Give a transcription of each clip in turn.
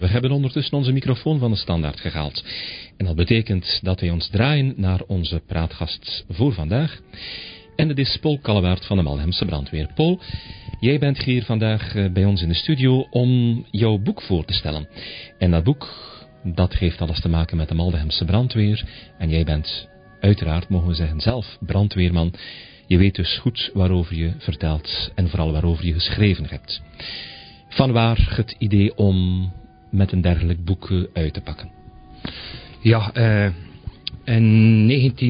We hebben ondertussen onze microfoon van de standaard gehaald. En dat betekent dat wij ons draaien naar onze praatgast voor vandaag. En dat is Paul Kallewaert van de Maldehemse Brandweer. Paul, jij bent hier vandaag bij ons in de studio om jouw boek voor te stellen. En dat boek, dat heeft alles te maken met de Maldehemse Brandweer. En jij bent uiteraard, mogen we zeggen, zelf brandweerman. Je weet dus goed waarover je vertelt en vooral waarover je geschreven hebt. Vanwaar het idee om met een dergelijk boek uit te pakken? Ja, in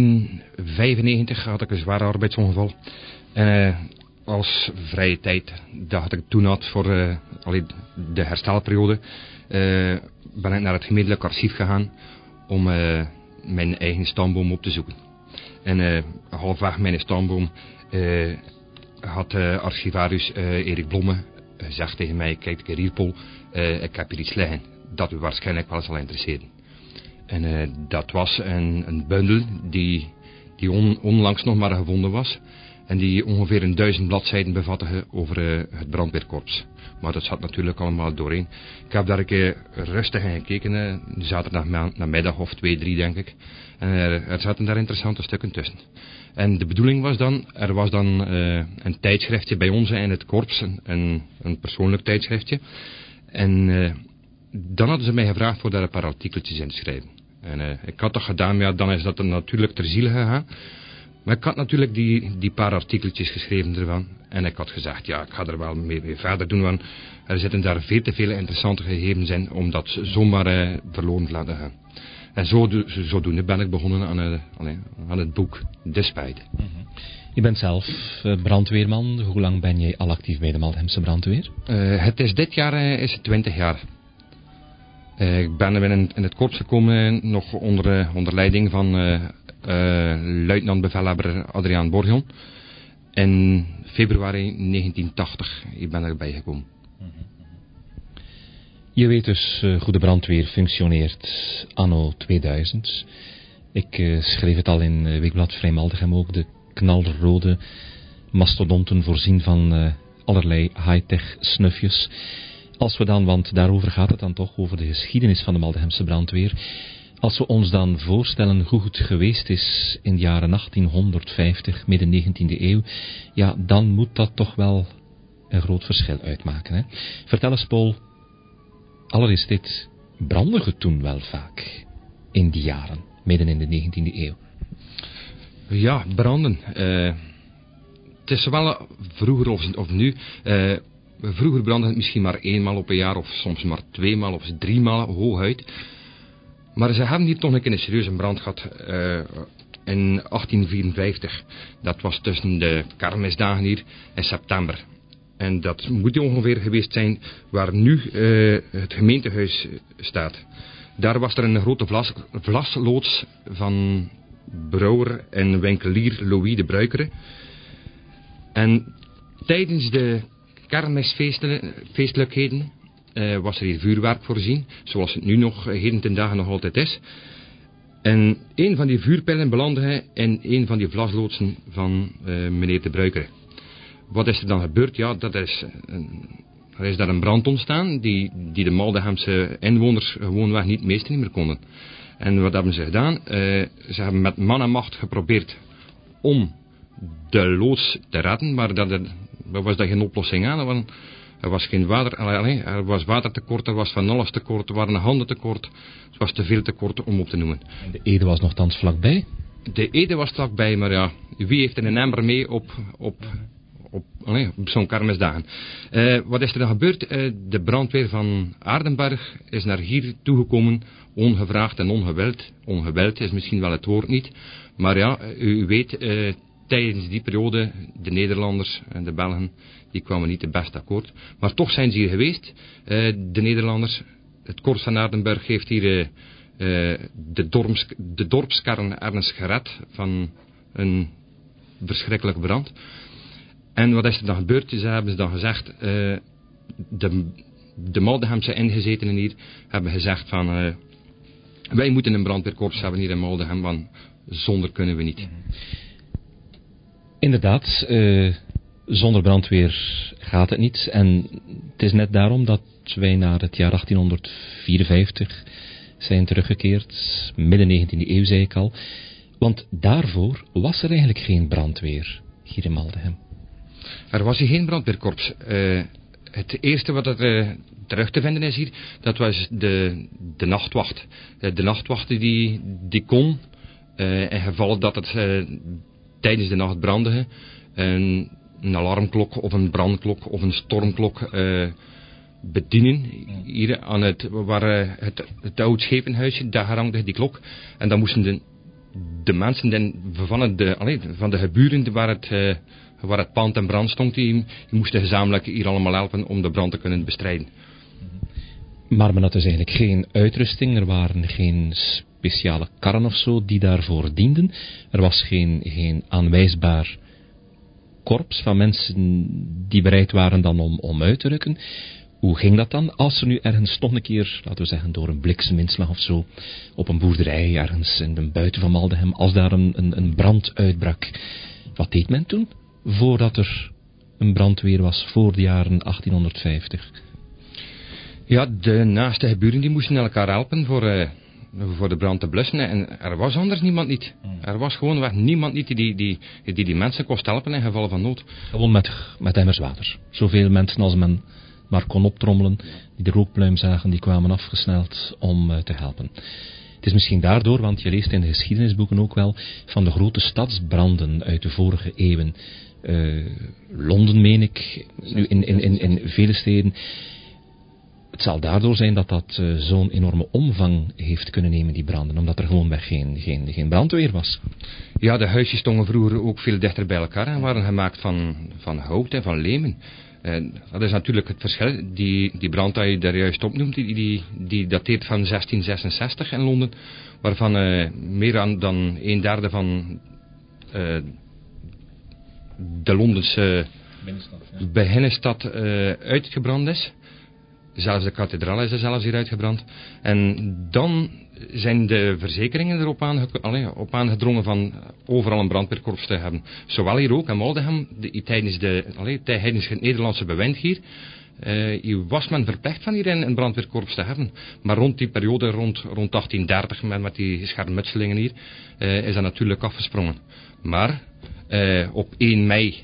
1995 had ik een zware arbeidsongeval. En als vrije tijd dat ik toen had voor de herstelperiode, ben ik naar het gemeentelijk archief gegaan om mijn eigen stamboom op te zoeken. En halfweg mijn stamboom had archivaris Erik Blomme gezegd tegen mij: kijk hier Paul, ik heb hier iets liggen dat u waarschijnlijk wel zal interesseren. En dat was een bundel die onlangs nog maar gevonden was. En die ongeveer 1000 bladzijden bevatte over het brandweerkorps. Maar dat zat natuurlijk allemaal doorheen. Ik heb daar een keer rustig in gekeken, zaterdagmiddag of 2, 3 denk ik. En er zaten daar interessante stukken tussen. En de bedoeling was dan, er was dan een tijdschriftje bij ons in het korps, een persoonlijk tijdschriftje. En dan hadden ze mij gevraagd voor daar een paar artikeltjes in te schrijven. En ik had dat gedaan, maar ja, dan is dat er natuurlijk ter ziele gegaan. Maar ik had natuurlijk die paar artikeltjes geschreven ervan. En ik had gezegd, ja, ik ga er wel mee verder doen. Want er zitten daar veel te veel interessante gegevens in om dat zomaar verloren te laten gaan. En zodoende ben ik begonnen aan het boek Despite. Mm-hmm. Je bent zelf brandweerman. Hoe lang ben jij al actief bij de Maldehemse Brandweer? Het is dit jaar is het 20 jaar. Ik ben in het korps gekomen nog onder leiding van luitenant-bevelhebber Adriaan Borgon. In februari 1980 ben ik erbij gekomen. Je weet dus hoe de brandweer functioneert anno 2000. Ik schreef het al in Weekblad Vrij Maldegem ook. De knalrode mastodonten voorzien van allerlei high-tech snufjes. Als we dan, want daarover gaat het dan toch, over de geschiedenis van de Maldehemse brandweer. Als we ons dan voorstellen hoe het geweest is in de jaren 1850, midden 19e eeuw, ja, dan moet dat toch wel een groot verschil uitmaken. Hè? Vertel eens, Paul, allereerst dit, brandde het toen wel vaak in die jaren, midden in de 19e eeuw? Ja, branden. Het is zowel vroeger of nu. Vroeger brandde het misschien maar 1 maal op een jaar, of soms maar 2 maal of 3 maal hooguit. Maar ze hebben hier toch een keer een serieuze brand gehad in 1854. Dat was tussen de kermisdagen hier in september. En dat moet ongeveer geweest zijn waar nu het gemeentehuis staat. Daar was er een grote vlasloods van brouwer en winkelier Louis de Bruikere. En tijdens de kermisfeestelijkheden was er hier vuurwerk voorzien, zoals het nu nog heden ten dagen nog altijd is. En een van die vuurpijlen belandde in een van die vlasloodsen van meneer de Bruikere. Wat is er dan gebeurd? Ja, er is daar een brand ontstaan die de Maldehemse inwoners gewoonweg niet meer konden. En wat hebben ze gedaan? Ze hebben met man en macht geprobeerd om de loods te redden, maar daar was daar geen oplossing aan. Want er was geen water, er was watertekort, er was van alles tekort, er waren handen tekort. Het was te veel tekort om op te noemen. En de Ede was nogthans vlakbij? De Ede was vlakbij, maar ja, wie heeft er een emmer mee op zo'n kermisdagen? Wat is er dan gebeurd? De brandweer van Aardenberg is naar hier toegekomen, ongevraagd en ongewild. Ongewild is misschien wel het woord niet, maar ja, u weet, tijdens die periode, de Nederlanders en de Belgen, die kwamen niet het best akkoord. Maar toch zijn ze hier geweest, de Nederlanders. Het korps van Aardenberg heeft hier de dorpskern ergens gered van een verschrikkelijke brand. En wat is er dan gebeurd? Ze hebben dan gezegd, de Maldehemse ingezetenen hier hebben gezegd van, wij moeten een brandweerkorps hebben hier in Maldegem, want zonder kunnen we niet. Inderdaad, Zonder brandweer gaat het niet. En het is net daarom dat wij naar het jaar 1854 zijn teruggekeerd. Midden 19e eeuw, zei ik al. Want daarvoor was er eigenlijk geen brandweer hier in Maldegem. Er was hier geen brandweerkorps. Het eerste wat er terug te vinden is hier, dat was de nachtwacht. De nachtwacht die kon, in geval dat het tijdens de nacht brandde, een alarmklok of een brandklok of een stormklok bedienen. Hier aan het oud schepenhuisje, daar hangde die klok. En dan moesten de mensen van de geburen waar het pand in brand stond, die moesten gezamenlijk hier allemaal helpen om de brand te kunnen bestrijden. Maar men had dus eigenlijk geen uitrusting, er waren geen speciale karren of zo die daarvoor dienden. Er was geen aanwijsbaar korps van mensen die bereid waren dan om uit te rukken. Hoe ging dat dan als er nu ergens nog een keer, laten we zeggen door een blikseminslag of zo, op een boerderij ergens in de buiten van Maldegem, als daar een brand uitbrak? Wat deed men toen? Voordat er een brandweer was, voor de jaren 1850. Ja, de naaste geburen die moesten elkaar helpen voor de brand te blussen. En er was anders niemand niet. Er was gewoonweg niemand niet die mensen kost helpen in geval van nood. Gewoon met emmers water. Zoveel mensen als men maar kon optrommelen, die de rookpluim zagen, die kwamen afgesneld om te helpen. Het is misschien daardoor, want je leest in de geschiedenisboeken ook wel van de grote stadsbranden uit de vorige eeuwen. Londen, meen ik, nu in vele steden. Het zal daardoor zijn dat zo'n enorme omvang heeft kunnen nemen, die branden, omdat er gewoonweg geen brandweer was. Ja, de huisjes stonden vroeger ook veel dichter bij elkaar en waren gemaakt van hout en van lemen. Dat is natuurlijk het verschil. Die brand die je daar juist opnoemt, die dateert van 1666 in Londen, waarvan meer dan 1/3 van de Londense binnenstad uitgebrand is. Zelfs de kathedraal is er zelfs hier uitgebrand. En dan zijn de verzekeringen erop aangedrongen van overal een brandweerkorps te hebben. Zowel hier ook in Maldegem, tijdens het Nederlandse bewind hier, was men verplicht van hier een brandweerkorps te hebben. Maar rond die periode, rond 1830, met die schermutselingen hier, is dat natuurlijk afgesprongen. Maar op 1 mei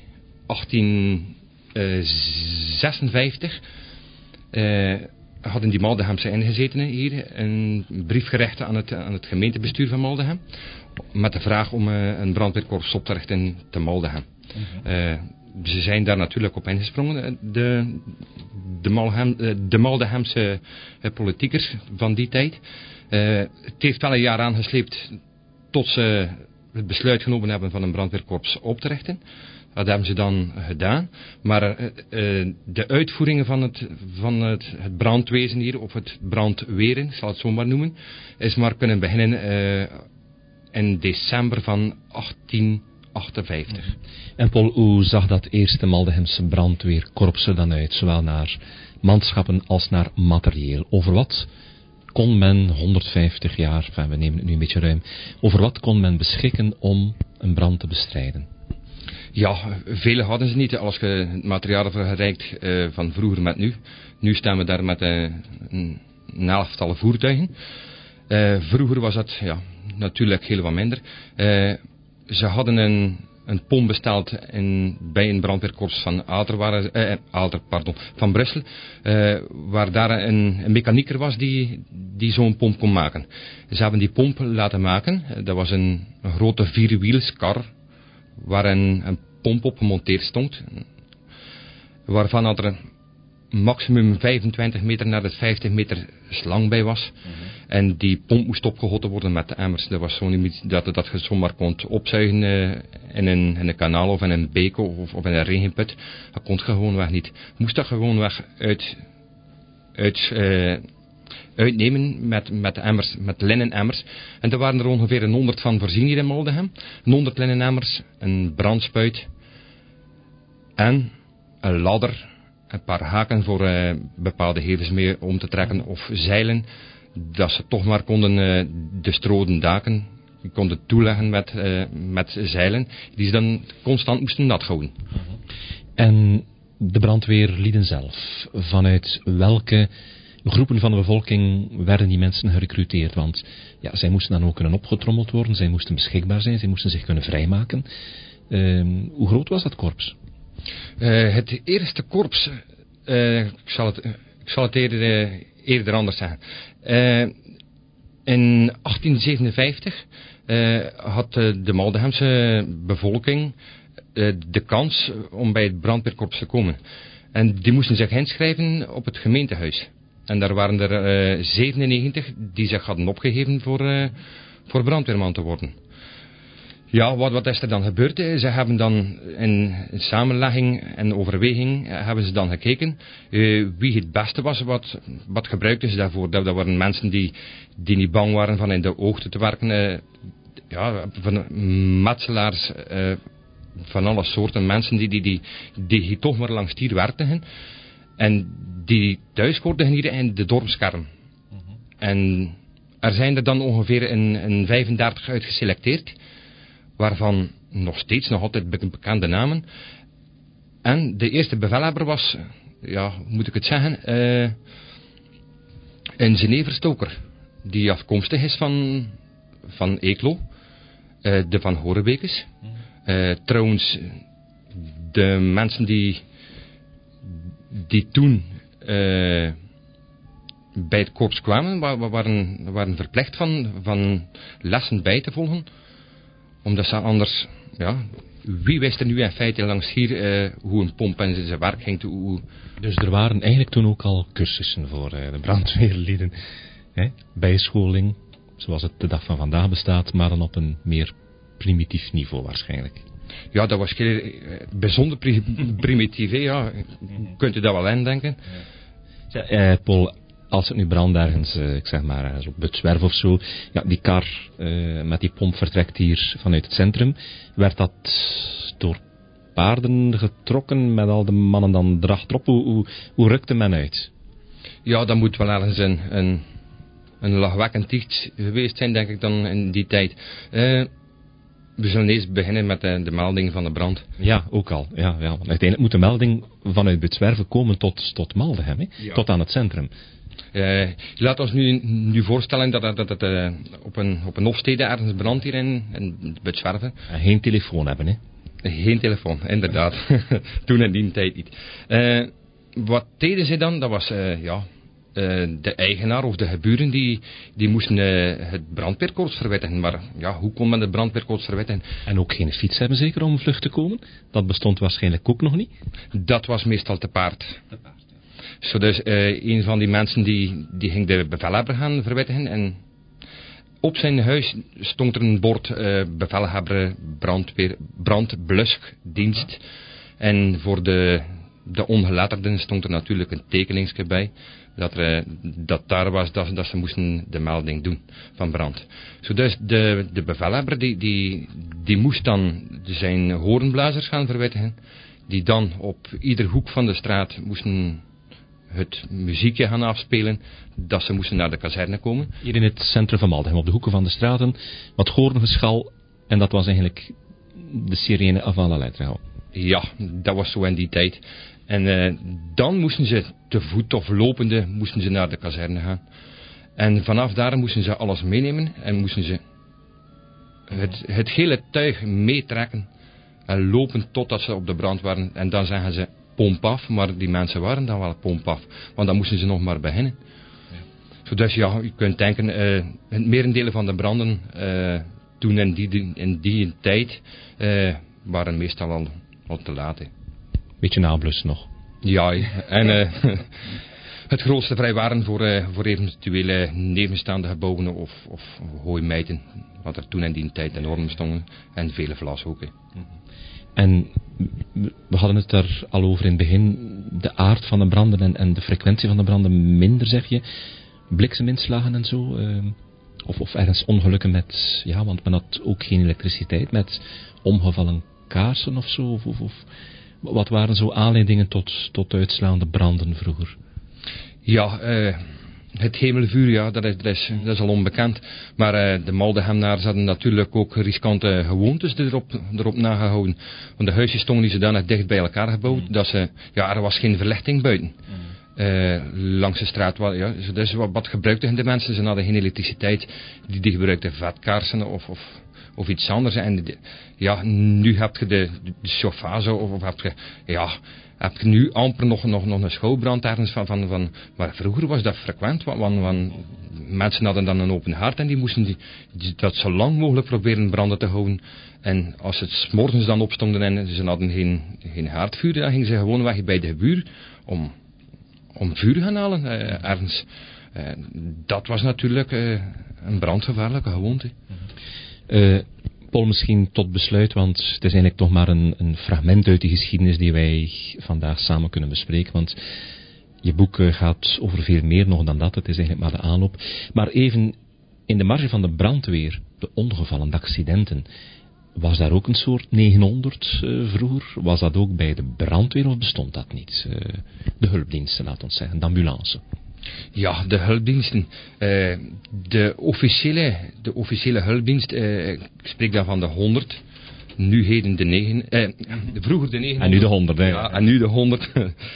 1856... hadden die Maldegemse ingezetenen hier een brief gericht aan het gemeentebestuur van Maldegem met de vraag om een brandweerkorps op te richten te Maldegem. Ze zijn daar natuurlijk op ingesprongen, de Maldegemse politiekers van die tijd. Het heeft wel een jaar aangesleept tot ze het besluit genomen hebben van een brandweerkorps op te richten. Dat hebben ze dan gedaan. Maar de uitvoeringen van het brandwezen hier, of het brandweren, ik zal het zo maar noemen, is maar kunnen beginnen in december van 1858. En Paul, hoe zag dat eerste Maldegemse brandweerkorps er dan uit, zowel naar manschappen als naar materieel? Over wat kon men 150 jaar, we nemen het nu een beetje ruim, over wat kon men beschikken om een brand te bestrijden? Ja, vele hadden ze niet. Als je het materiaal vergelijkt van vroeger met nu. Nu staan we daar met een 11-tal voertuigen. Vroeger was dat natuurlijk heel wat minder. Ze hadden een pomp besteld bij een brandweerkorps van van Brussel. Waar daar een mechanieker was die zo'n pomp kon maken. Ze hebben die pomp laten maken. Dat was een grote 4-wielskar. Waar een pomp op gemonteerd stond. Waarvan er maximum 25 meter naar de 50 meter slang bij was. En die pomp moest opgegoten worden met de emmers. Dat was zo niet dat je zomaar kon opzuigen in een kanaal of in een beek of in een regenput. Dat kon gewoonweg niet. Moest dat gewoonweg uitnemen met emmers, met linnen emmers. En er waren er ongeveer 100 van voorzien hier in Maldegem. 100 linnen emmers, een brandspuit en een ladder, een paar haken voor bepaalde hevels mee om te trekken of zeilen, dat ze toch maar konden de stroden daken konden toeleggen met zeilen, die ze dan constant moesten nat houden. En de brandweerlieden zelf, vanuit welke groepen van de bevolking werden die mensen gerecruiteerd? Want ja, zij moesten dan ook kunnen opgetrommeld worden, zij moesten beschikbaar zijn, zij moesten zich kunnen vrijmaken. Hoe groot was dat korps? Het eerste korps, ik zal het eerder anders zeggen. In 1857 had de Maldehemse bevolking de kans om bij het brandweerkorps te komen. En die moesten zich inschrijven op het gemeentehuis. En daar waren er 97 die zich hadden opgegeven voor brandweerman te worden. Ja, wat is er dan gebeurd? Ze hebben dan in samenlegging en overweging hebben ze dan gekeken wie het beste was. Wat gebruikten ze daarvoor? Dat waren mensen die niet bang waren van in de oogte te werken. Van metselaars, van alle soorten mensen die toch maar langs hier werkten. En die thuis hoorden hier in de dorpskern. En er zijn er dan ongeveer een 35 uitgeselecteerd. Waarvan nog altijd bekende namen. En de eerste bevelhebber was, hoe moet ik het zeggen, een Geneverstoker. Die afkomstig is van Eeklo. De Van Horebekes. Trouwens, de mensen die toen bij het korps kwamen, waren verplicht van lessen bij te volgen. Omdat ze anders, wie wist er nu in feite langs hier hoe een pomp en zijn werk ging. Dus er waren eigenlijk toen ook al cursussen voor de brandweerlieden. Bijscholing, zoals het de dag van vandaag bestaat, maar dan op een meer primitief niveau waarschijnlijk. Ja, dat was bijzonder primitief, ja. Kunt u dat wel indenken? Ja, Paul, als het nu brandt ergens, ik zeg maar ergens op Butswerf of zo, ja, die kar met die pomp vertrekt hier vanuit het centrum. Werd dat door paarden getrokken met al de mannen dan erachterop? Hoe rukte men uit? Ja, dat moet wel ergens een lachwekkend iets geweest zijn, denk ik dan in die tijd. We zullen eerst beginnen met de melding van de brand. Ja, ook al. Ja, want uiteindelijk moet de melding vanuit Butswerven komen tot Maldegem, hè? Ja. Tot aan het centrum. Laat ons nu voorstellen dat het op een hofstede ergens brandt hier in Butswerven. En geen telefoon hebben, hè? Geen telefoon, inderdaad. Toen in die tijd niet. Wat deden ze dan? Dat was de eigenaar of de geburen die moesten het brandweerkorps verwittigen. Maar ja, hoe kon men het brandweerkorps verwittigen? En ook geen fiets hebben zeker om vlug te komen? Dat bestond waarschijnlijk ook nog niet? Dat was meestal te paard. Zo dus een van die mensen die ging de bevelhebber gaan verwittigen. En op zijn huis stond er een bord bevelhebber brandbluskdienst. En voor de ongeletterden stond er natuurlijk een tekeningsje bij. Dat daar was dat ze moesten de melding doen van brand. Zo dus de bevelhebber die moest dan zijn hoornblazers gaan verwittigen. Die dan op ieder hoek van de straat moesten het muziekje gaan afspelen. Dat ze moesten naar de kazerne komen. Hier in het centrum van Maldegem, op de hoeken van de straten. Wat hoorngeschal. En dat was eigenlijk de sirene avant la lettre. Ja, dat was zo in die tijd. En dan moesten ze te voet of lopende moesten ze naar de kazerne gaan. En vanaf daar moesten ze alles meenemen en moesten ze het hele tuig meetrekken en lopen totdat ze op de brand waren. En dan zeggen ze pomp af, maar die mensen waren dan wel pomp af. Want dan moesten ze nog maar beginnen. Ja. Zodat je kunt denken, het merendeel van de branden toen in die tijd waren meestal al te laat. Beetje nablussen nog. Ja, en het grootste vrijwaren voor eventuele nevenstaande gebouwen of hooimijten. Wat er toen in die tijd enorm stonden. En vele vlashoeken. En we hadden het daar al over in het begin. De aard van de branden en de frequentie van de branden minder, zeg je. Blikseminslagen en zo. Of ergens ongelukken met... Ja, want men had ook geen elektriciteit. Met omgevallen kaarsen of zo. Of wat waren zo aanleidingen tot uitslaande branden vroeger? Ja, Het hemelvuur, ja, dat is al onbekend. Maar de Maldegem-naars hadden natuurlijk ook riskante gewoontes erop nagehouden. Want de huisjes stonden niet zodanig dicht bij elkaar gebouwd, dat er was geen verlichting buiten. Langs de straat, dus wat gebruikten de mensen? Ze hadden geen elektriciteit, die gebruikten vetkaarsen of iets anders. En nu heb je de chauffage, of heb je nu amper nog een schouwbrand ergens van. Maar vroeger was dat frequent, want mensen hadden dan een open haard en die moesten dat zo lang mogelijk proberen branden te houden. En als het 's morgens dan opstonden en ze hadden geen haardvuur, dan gingen ze gewoon weg bij de buur om vuur gaan halen ergens. Dat was natuurlijk een brandgevaarlijke gewoonte. Paul, misschien tot besluit, want het is eigenlijk toch maar een fragment uit die geschiedenis die wij vandaag samen kunnen bespreken, want je boek gaat over veel meer nog dan dat, het is eigenlijk maar de aanloop. Maar even in de marge van de brandweer, de ongevallen, de accidenten, was daar ook een soort 900 vroeger? Was dat ook bij de brandweer of bestond dat niet? De hulpdiensten, laat ons zeggen, de ambulance. Ja, de hulpdiensten. De officiële hulpdienst, ik spreek dan van de 100. Nu heden de 9. Vroeger de 900. En nu de 100, hè? Ja, en nu de 100.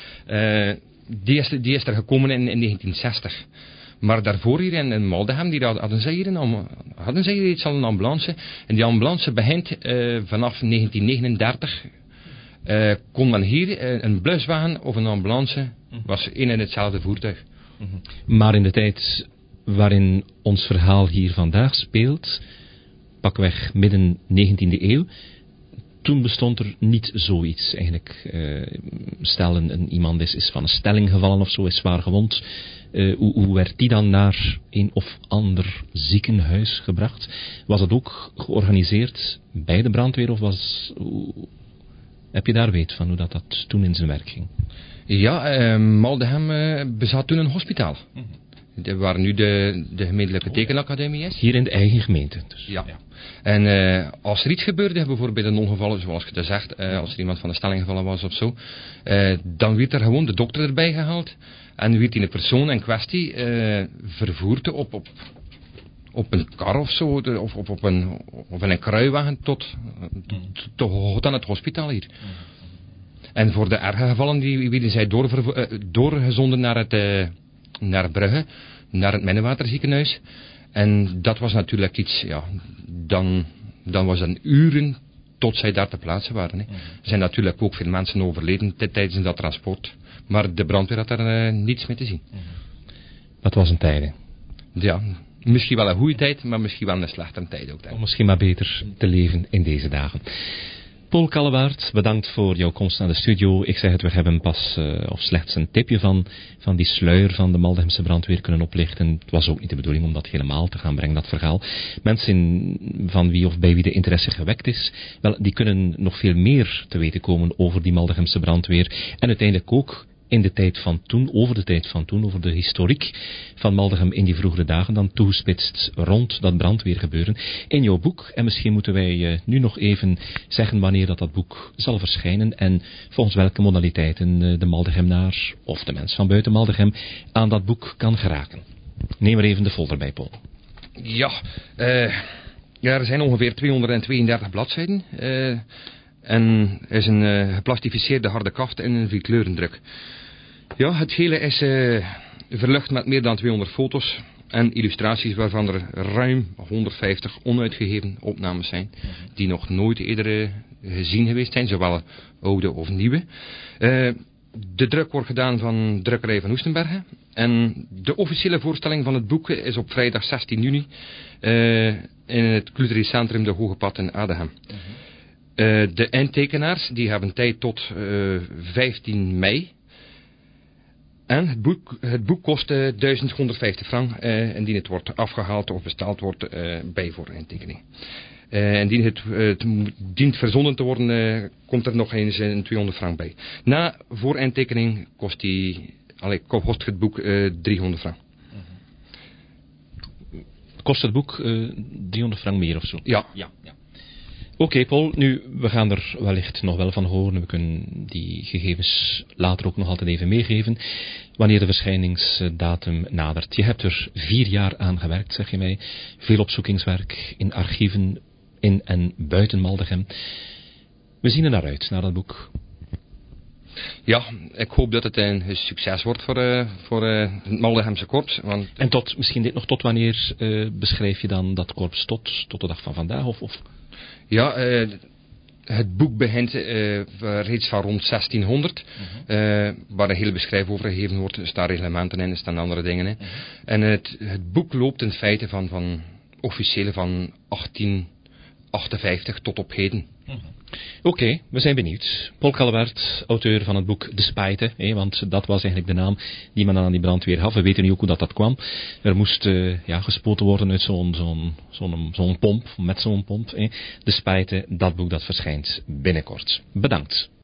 Die is er gekomen in 1960. Maar daarvoor hier in Maldegem, hadden zij hier iets al een ambulance. En die ambulance begint vanaf 1939. Kon men hier een bluswagen of een ambulance, was één en hetzelfde voertuig. Maar in de tijd waarin ons verhaal hier vandaag speelt, pakweg midden 19e eeuw, toen bestond er niet zoiets eigenlijk. Stel iemand is van een stelling gevallen of zo, is zwaar gewond. Hoe werd die dan naar een of ander ziekenhuis gebracht? Was dat ook georganiseerd bij de brandweer of heb je daar weet van hoe dat toen in zijn werk ging? Ja, Maldegem bezat toen een hospitaal. Waar nu de gemeentelijke tekenacademie is. Hier in de eigen gemeente. Dus. Ja. En als er iets gebeurde, bijvoorbeeld een ongeval, zoals je dat zegt, als er iemand van de stelling gevallen was of zo, dan werd er gewoon de dokter erbij gehaald. En werd die de persoon in kwestie vervoerd op een kar of zo, of in een kruiwagen tot aan het hospitaal hier. En voor de erge gevallen, die werden zij doorgezonden naar Brugge, naar het Minnewaterziekenhuis. En dat was natuurlijk iets, dan was het uren tot zij daar te plaatsen waren. Hè. Er zijn natuurlijk ook veel mensen overleden tijdens dat transport. Maar de brandweer had daar niets mee te zien. Dat was een tijde. Ja, misschien wel een goede tijd, maar misschien wel een slechtere tijd ook. Om misschien maar beter te leven in deze dagen. Paul Kallewaert, bedankt voor jouw komst naar de studio. Ik zeg het, we hebben pas of slechts een tipje van die sluier van de Maldegemse brandweer kunnen oplichten. Het was ook niet de bedoeling om dat helemaal te gaan brengen, dat verhaal. Mensen van wie of bij wie de interesse gewekt is, wel, die kunnen nog veel meer te weten komen over die Maldegemse brandweer. En uiteindelijk ook in de tijd van toen, over de historiek van Maldegem in die vroegere dagen, dan toegespitst rond dat brandweergebeuren in jouw boek. En misschien moeten wij nu nog even zeggen wanneer dat boek zal verschijnen en volgens welke modaliteiten de Maldegemnaar of de mens van buiten Maldegem aan dat boek kan geraken. Neem er even de folder bij, Paul. Ja, er zijn ongeveer 232 bladzijden. En is een geplastificeerde harde kaft en een 4-kleurendruk. Ja, het gehele is verlucht met meer dan 200 foto's en illustraties waarvan er ruim 150 onuitgegeven opnames zijn. Die nog nooit eerder gezien geweest zijn, zowel oude of nieuwe. De druk wordt gedaan van drukkerij van Oestenbergen. En de officiële voorstelling van het boek is op vrijdag 16 juni in het Cultureel Centrum de Hoge Pad in Adegem. De eindtekenaars die hebben tijd tot 15 mei. En het boek kost 1150 frank indien het wordt afgehaald of betaald wordt bij voor eindtekening. Indien het dient verzonden te worden, komt er nog eens een 200 frank bij. Na voor eindtekening kost het boek 300 frank. Kost het boek 300 frank meer of zo? Ja. Oké, Paul, nu, we gaan er wellicht nog wel van horen. We kunnen die gegevens later ook nog altijd even meegeven. Wanneer de verschijningsdatum nadert. Je hebt er 4 jaar aan gewerkt, zeg je mij. Veel opzoekingswerk in archieven in en buiten Maldegem. We zien er naar uit, naar dat boek. Ja, ik hoop dat het een succes wordt voor het Maldegemse korps. Want... En misschien tot wanneer beschrijf je dan dat korps tot de dag van vandaag? Of? Ja, het boek begint reeds van rond 1600, waar een hele beschrijving over gegeven wordt. Er staan reglementen in, er staan andere dingen in. En het boek loopt in feite van officiële van 1858 tot op heden. Oké, we zijn benieuwd. Paul Callewaert, auteur van het boek De Spijte, want dat was eigenlijk de naam die men aan die brandweer gaf. We weten niet ook hoe dat kwam. Er moest gespoten worden uit zo'n pomp, met zo'n pomp. De Spijte, dat boek dat verschijnt binnenkort. Bedankt.